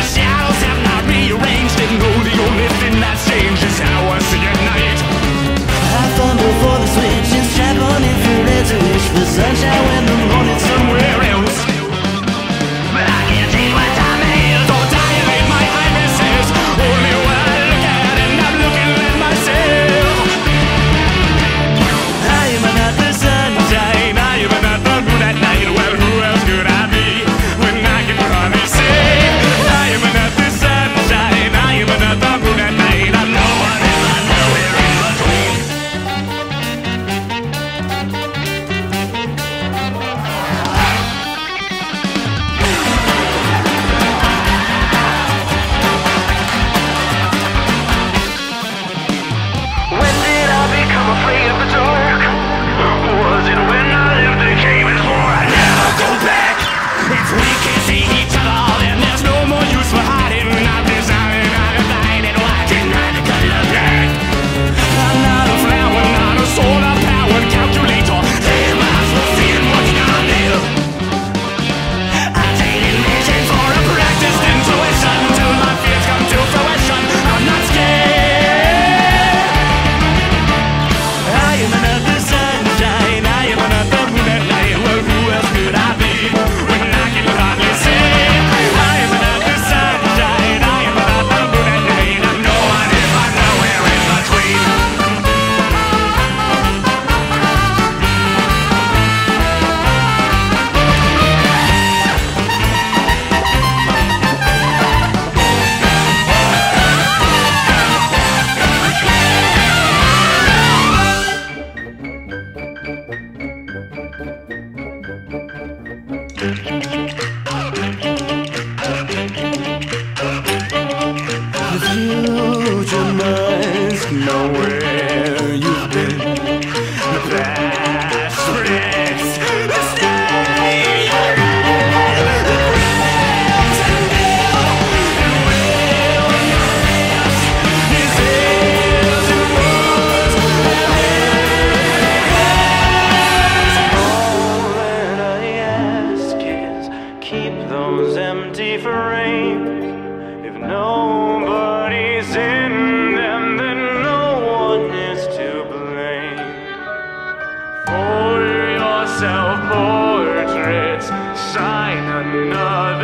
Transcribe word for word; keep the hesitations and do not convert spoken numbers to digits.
shadows have not rearranged. And know the only thing that's changed is how I see at night. I fumble for the switch and strap on infrared to wish for sunshine when the morning's Somewhere else, but I can't change what time it is or dilate my irises. Only what I look at, and I'm looking at myself. I am not the sunshine, I am not the moon at night. Well, who else could I be when I can hardly say I am not the sunshine, I am not the moon at night. I'm no one and I'm nowhere in between. When did I become afraid of the dark? Was it when I lived the cave and swore I'd never go back? If we can't see each other, then there's no more use for hiding. I'm designing, I'm divided, why deny the color black? I'm not a flower, not a solar-powered calculator. Damn, I'm so seeing what's gonna live. I traded vision for a practiced intuition till my fears come to fruition. I'm not scared. I am not the sunshine, I am not the moon at night. Well, who else could I be when I can hardly say I am not the sunshine, I am not the moon at night. I'm no one if I'm nowhere in between. The future must know where you've been. The past predicts the state you're in. The present will and will erase these hills and woods and hills. All that I ask is keep those empty frames. If nobody's in them, then no one is to blame. For your self-portraits, sign another